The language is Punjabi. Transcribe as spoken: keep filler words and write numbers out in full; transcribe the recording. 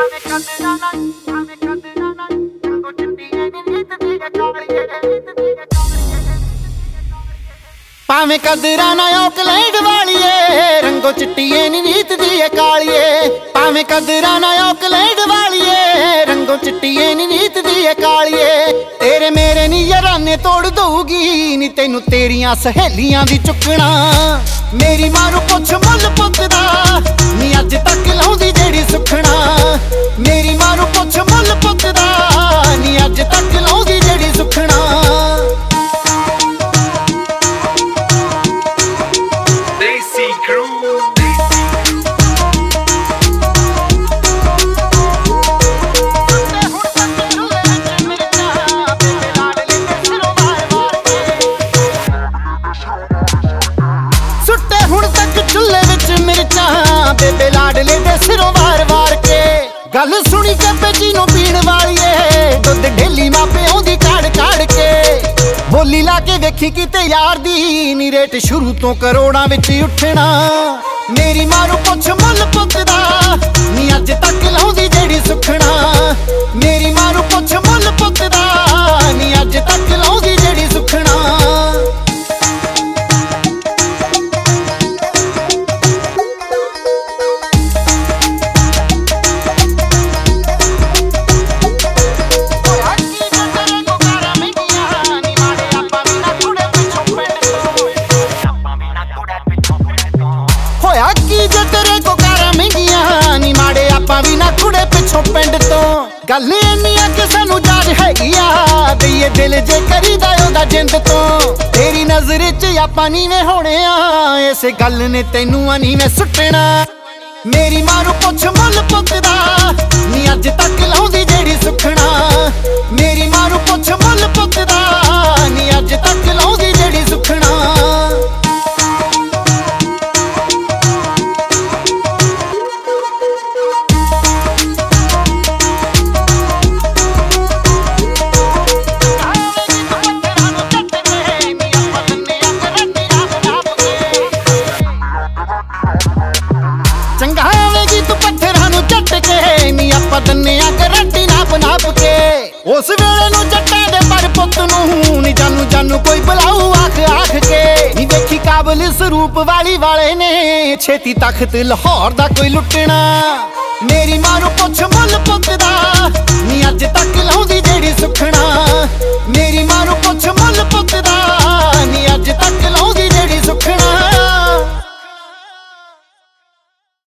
ਭਾਵੇਂ ਕਦਰਾਂ ਨਾ ਔਕਲੈਂਡ ਵਾਲੀਏ, ਰੰਗੋ ਚਿੱਟੀਏ ਨੀ ਨੀਤ ਦੀ ਏ ਕਾਲੀਏ। ਭਾਵੇਂ ਕਦਰਾਂ ਨਾ ਔਕਲੈਂਡ ਵਾਲੀਏ, ਰੰਗੋ ਚਿੱਟੀਏ ਨੀ ਨੀਤ ਦੀ ਏ ਕਾਲੀਏ। ਤੇਰੇ ਮੇਰੇ ਨੀ ਯਾਰਾਨੇ ਤੋੜ ਦਊਗੀ ਨੀ ਤੈਨੂੰ ਤੇਰੀਆਂ ਸਹੇਲੀਆਂ ਦੀ ਚੁੱਕਣਾ। ਮੇਰੀ ਮਾਂ ਨੂੰ ਪੁੱਛ ਮੁੱਲ ਪੁੱਤ ਦਾ ਨੀ ਅੱਜ ਤੱਕ ਲਾਉਂਦੀ ਜਿਹੜੀ ਸੁਖਣਾ। ਮੇਰੀ ਮਾਂ ਨੂੰ ਪੁੱਛ ਮੁੱਲ ਪੁੱਤ ਦਾ ਨੀ ਅੱਜ ਤੱਕ ਲਾਉਂਦੀ ਜਿਹੜੀ ਸੁਖਣਾ। ਬੇਬੇ ਲਾਡਲੇ ਦੇ ਸਿਰੋਂ ਵਾਰ ਵਾਰ ਕੇ ਗੱਲ ਸੁਣੀ ਕੇ ਬੇਜੀ ਨੂੰ ਪੀਣ ਵਾਲੀਏ। ਦੁੱਧ ਢੇਲੀ ਮਾਪੇ ਆਉਂਦੀ ਕਾੜ ਕਾੜ ਕੇ। ਬੋਲੀ ਲਾ ਕੇ ਵੇਖੀ ਕਿਤੇ ਯਾਰ ਦੀ ਨੀ ਰੇਟ ਸ਼ੁਰੂ ਤੋਂ ਕਰੋੜਾਂ ਵਿੱਚ ਉੱਠਣਾ। ਮੇਰੀ ਮਾਂ ਨੂੰ ਪੁੱਛ ਮੁੱਲ ਪੁੱਤ ਦਾ ਨੀ ਅੱਜ ਤੱਕ ਲਾਉਂਦੀ ਜਿਹੜੀ ਸੁਖਣਾ। ਮੇਰੀ ਮਾਂ ਨੂੰ ਪੁੱਛ ਮੁੱਲ ਪੁੱਤ ਦਾ ਨੀ ਅੱਜ ਤੱਕ ਲਾਉਂਦੀ ਜਿਹੜੀ ਸੁਖਣਾ। ਪਿੰਡ ਤੋਂ ਗੱਲ ਇੰਨੀ ਆ ਕਿ ਸਾਨੂੰ ਜਾਜ ਹੈਗੀ ਆ ਦਈਏ ਦਿਲ ਜੇ ਕਰੀਦਾ ਉਹਦਾ ਜਿੰਦ ਤੋਂ। ਤੇਰੀ ਨਜ਼ਰ 'ਚ ਆਪਾਂ ਨੀਵੇਂ ਹੋਣੇ ਆ ਇਸੇ ਗੱਲ ਨੇ ਤੈਨੂੰ ਆ ਨੀਵੇਂ ਸੁੱਟਣਾ। ਮੇਰੀ ਮਾਂ ਨੂੰ ਪੁੱਛ ਮੁੱਲ ਪੁੱਤ ਦਾ ਨੀ ਅੱਜ ਤੱਕ ਲਾਉਂਦੀ ਜਿਹੜੀ ਸੁਖਣਾ। ਮੇਰੀ ਮਾਂ ਨੂੰ ਪੁੱਛ ਮੁੱਲ ਪੁੱਤ ਦਾ ਨੀ ਅੱਜ ਤੱਕ ਲਾਉਂਦੀ ਜਿਹੜੀ ਸੁਖਣਾ। ਚੰਗਾ ਹੋਵੇਗੀ ਤੂੰ ਪੱਥਰਾਂ ਨੂੰ ਝੱਟ ਕੇ ਨੀ ਆਪਾਂ ਦੰਨੇ ਆ ਗਰੰਟੀ ਨਾਪ ਨਾਪ ਕੇ। ਉਸ ਵੇਲੇ ਨੂੰ ਜੱਟਾਂ ਦੇ ਪਰ ਪੁੱਤ ਨੂੰ ਨੀ ਜਾਨੂ ਜਾਨੂ ਕੋਈ ਬੁਲਾਊ ਆਖ ਆਖ ਕੇ। ਨੀ ਵੇਖੀ ਕਾਬਲ ਸਰੂਪ ਵਾਲੀ ਵਾਲੇ ਨੇ ਛੇਤੀ ਤਖਤ ਲਾਹੌਰ ਦਾ ਕੋਈ ਲੁੱਟਣਾ। ਮੇਰੀ ਮਾਂ ਨੂੰ ਪੁੱਛ ਮੁੱਲ ਪੁੱਤ ਦਾ ਨੀ ਅੱਜ ਤੱਕ ਲਾਉਂਦੀ ਜਿਹੜੀ ਸੁਖਣਾ। ਮੇਰੀ ਮਾਂ ਨੂੰ